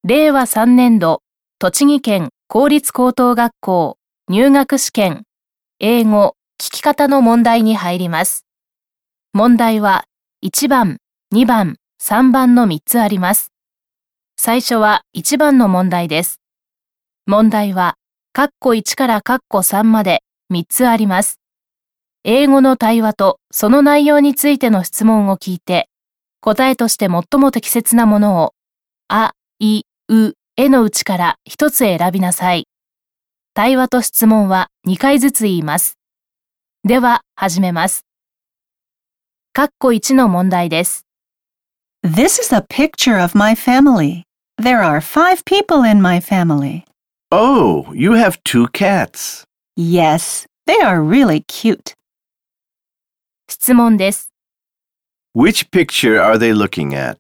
令和3年度、栃木県公立高等学校入学試験、英語、聞き方の問題に入ります。問題は1番、2番、3番の3つあります。最初は1番の問題です。問題は、括弧1から括弧3まで3つあります。英語の対話とその内容についての質問を聞いて、答えとして最も適切なものを、あ、い、う、えのうちから1つ選びなさい。対話と質問は2回ずつ言います。では、始めます。括弧1の問題です。 This is a picture of my family. There are 5 people in my family. Oh, you have 2 cats. Yes, they are really cute. 質問です。 Which picture are they looking at?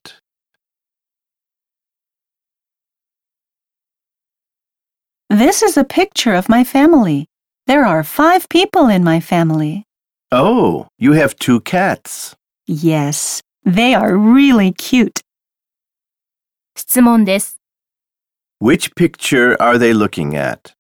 This is a picture of my family. There are 5 people in my family. Oh, you have 2 cats. Yes, they are really cute. 質問です。 Which picture are they looking at?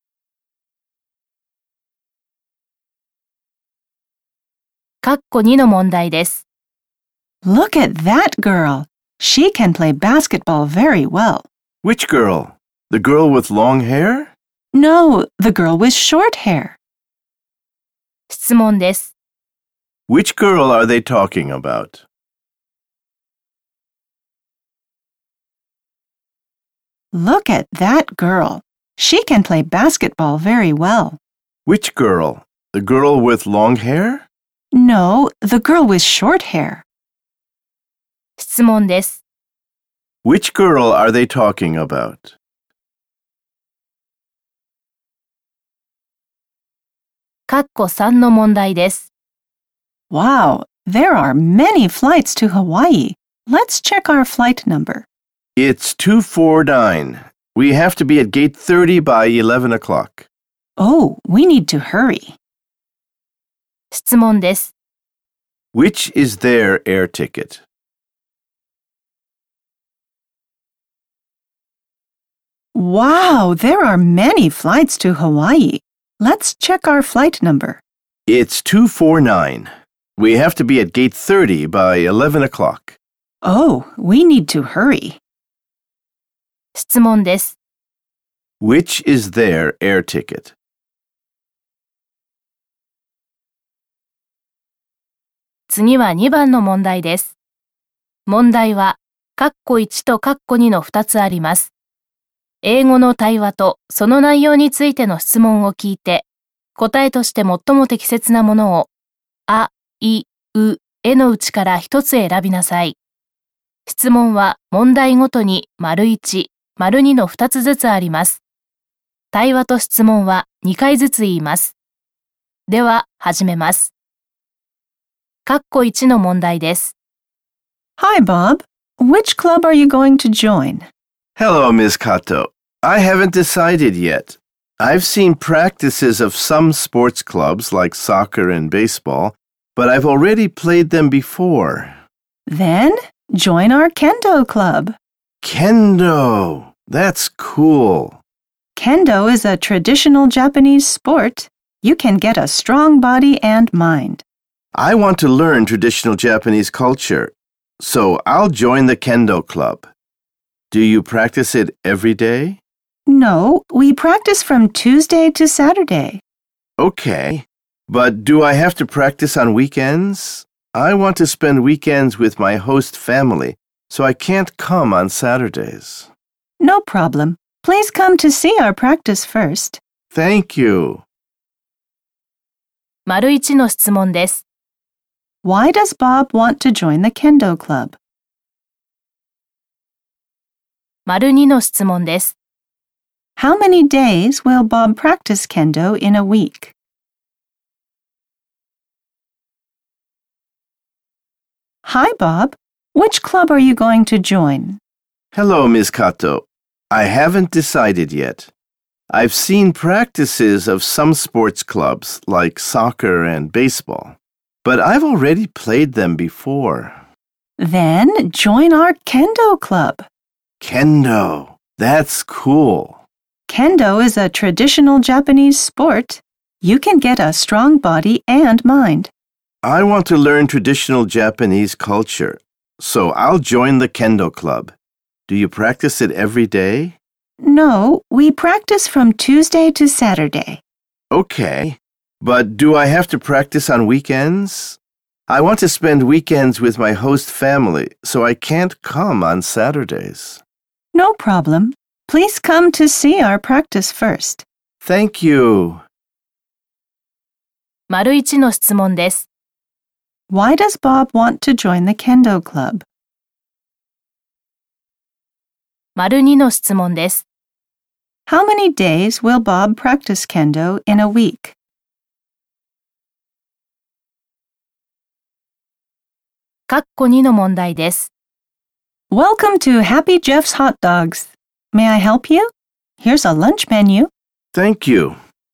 括弧2の問題です。 Look at that girl. She can play basketball very well. Which girl? The girl with long hair? No, the girl with short hair. 質問です。 Which girl are they talking about? Look at that girl. She can play basketball very well. Which girl? The girl with long hair? No, the girl with short hair. 質問です。 Which girl are they talking about? 括弧3の問題です。 Wow, there are many flights to Hawaii. Let's check our flight number. It's 249. We have to be at gate 30 by 11 o'clock. Oh, we need to hurry. 質問です。 Which is their air ticket? Wow, there are many flights to Hawaii. Let's check our flight number. It's 249. We have to be at gate 30 by 11 o'clock. Oh, we need to hurry. 質問です。 Which is their air ticket? 次は2番の問題です。問題は、括弧1と括弧2の2つあります。英語の対話とその内容についての質問を聞いて、答えとして最も適切なものを、あ、い、う、えのうちから1つ選びなさい。質問は問題ごとに丸1、丸2の2つずつあります。対話と質問は2回ずつ言います。では、始めます。括弧1の問題です。 Hi, Bob. Which club are you going to join? Hello, Ms. Kato. I haven't decided yet. I've seen practices of some sports clubs like soccer and baseball, but I've already played them before. Then join our kendo club. Kendo! That's cool. Kendo is a traditional Japanese sport. You can get a strong body and mind. I want to learn traditional Japanese culture, so I'll join the Kendo club. Do you practice it every day? No, we practice from Tuesday to Saturday. Okay, but do I have to practice on weekends? I want to spend weekends with my host family, so I can't come on Saturdays. No problem. Please come to see our practice first. Thank you. 丸1の質問です。 Why does Bob want to join the kendo club? 丸2の質問です。 How many days will Bob practice kendo in a week? Hi, Bob. Which club are you going to join? Hello, Ms. Kato. I haven't decided yet. I've seen practices of some sports clubs like soccer and baseball, but I've already played them before. Then join our kendo club. Kendo. That's cool. Kendo is a traditional Japanese sport. You can get a strong body and mind. I want to learn traditional Japanese culture, so I'll join the Kendo club. Do you practice it every day? No, we practice from Tuesday to Saturday. Okay, but do I have to practice on weekends? I want to spend weekends with my host family, so I can't come on Saturdays. No problem. Please come to see our practice first. Thank you. 丸1の質問です。 Why does Bob want to join the Kendo club? 丸2の質問です。 How many days will Bob practice Kendo in a week? 括弧2の問題です。 Welcome to Happy Jeff's Hot Dogs. May I help you? Here's a lunch menu. Thank you.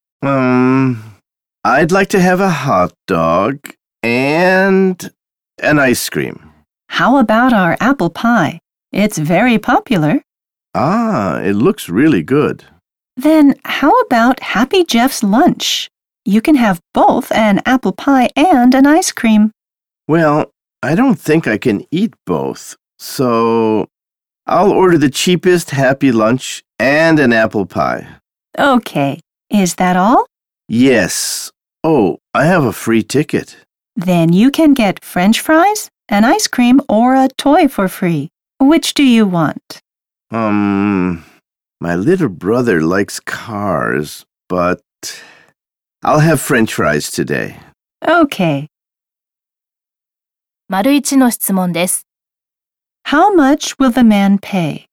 I'd like to have a hot dog and an ice cream. How about our apple pie? It's very popular. Ah, it looks really good. Then how about Happy Jeff's lunch? You can have both an apple pie and an ice cream. Well, I don't think I can eat both, so I'll order the cheapest happy lunch and an apple pie. Okay. Is that all? Yes. Oh, I have a free ticket. Then you can get French fries, an ice cream, or a toy for free. Which do you want? My little brother likes cars, but I'll have French fries today. Okay. 丸1の質問です。 How much will the man pay?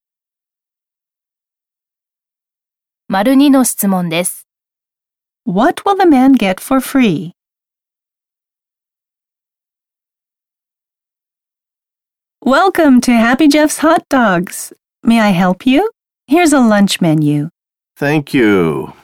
丸2の質問です。 What will the man get for free? Welcome to Happy Jeff's Hot Dogs. May I help you? Here's a lunch menu. Thank you.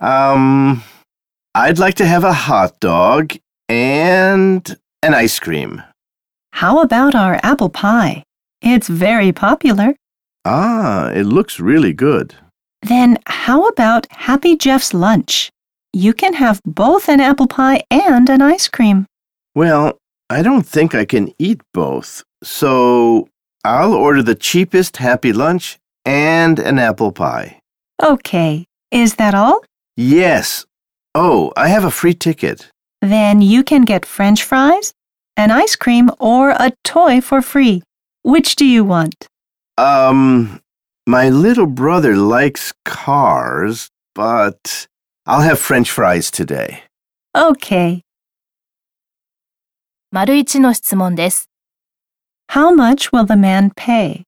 I'd like to have a hot dog and an ice cream. How about our apple pie? It's very popular. Ah, it looks really good. Then how about Happy Jeff's lunch? You can have both an apple pie and an ice cream. Well, I don't think I can eat both, so I'll order the cheapest happy lunch and an apple pie. Okay. Is that all? Yes. Oh, I have a free ticket. Then you can get French fries, an ice cream, or a toy for free. Which do you want? My little brother likes cars, but I'll have French fries today. Okay. 丸1の質問です。 How much will the man pay?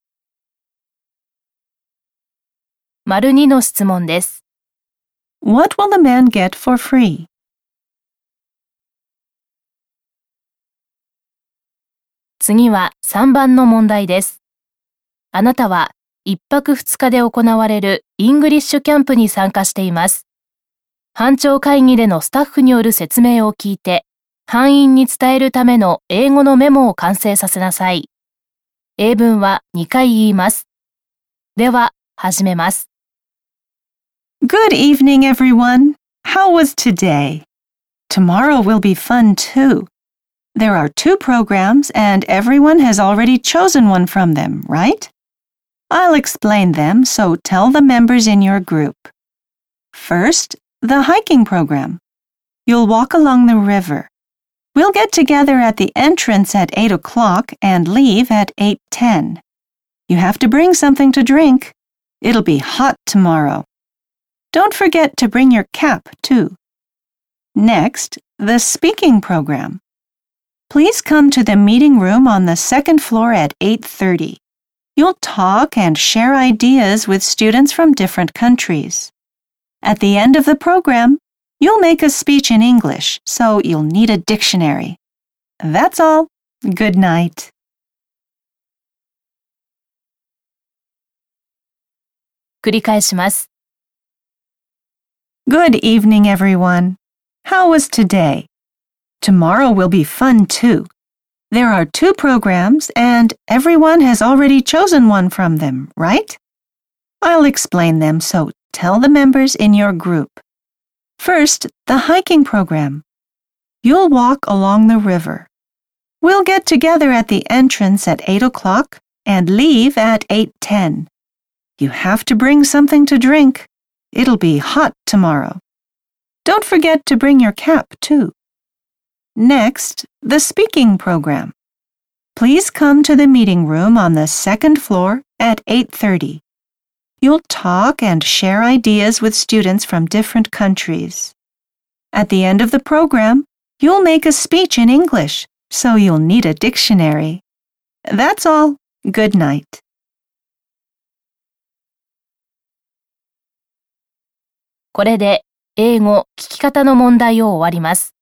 丸2の質問です。 What will the man get for free? 次は3番の問題です。あなたは1泊2日で行われるイングリッシュキャンプに参加しています。班長会議でのスタッフによる説明を聞いて、班員に伝えるための英語のメモを完成させなさい。英文は2回言います。では、始めます。 Good evening, everyone. How was today? Tomorrow will be fun too. There are 2 programs and everyone has already chosen one from them, right? I'll explain them, so tell the members in your group. First, the hiking program. You'll walk along the river. We'll get together at the entrance at 8 o'clock and leave at 8:10. You have to bring something to drink. It'll be hot tomorrow. Don't forget to bring your cap, too. Next, the speaking program. Please come to the meeting room on the 2nd floor at 8:30. You'll talk and share ideas with students from different countries. At the end of the program, you'll make a speech in English, so you'll need a dictionary. That's all. Good night. 繰り返します。 Good evening, everyone. How was today? Tomorrow will be fun too. There are 2 programs and everyone has already chosen one from them, right? I'll explain them, so tell the members in your group. First, the hiking program. You'll walk along the river. We'll get together at the entrance at 8 o'clock and leave at 8:10. You have to bring something to drink. It'll be hot tomorrow. Don't forget to bring your cap, too. Next, the speaking program. Please come to the meeting room on the second floor at 8:30. You'll talk and share ideas with students from different countries. At the end of the program, you'll make a speech in English, so you'll need a dictionary. That's all. Good night. これで英語聞き方の問題を終わります。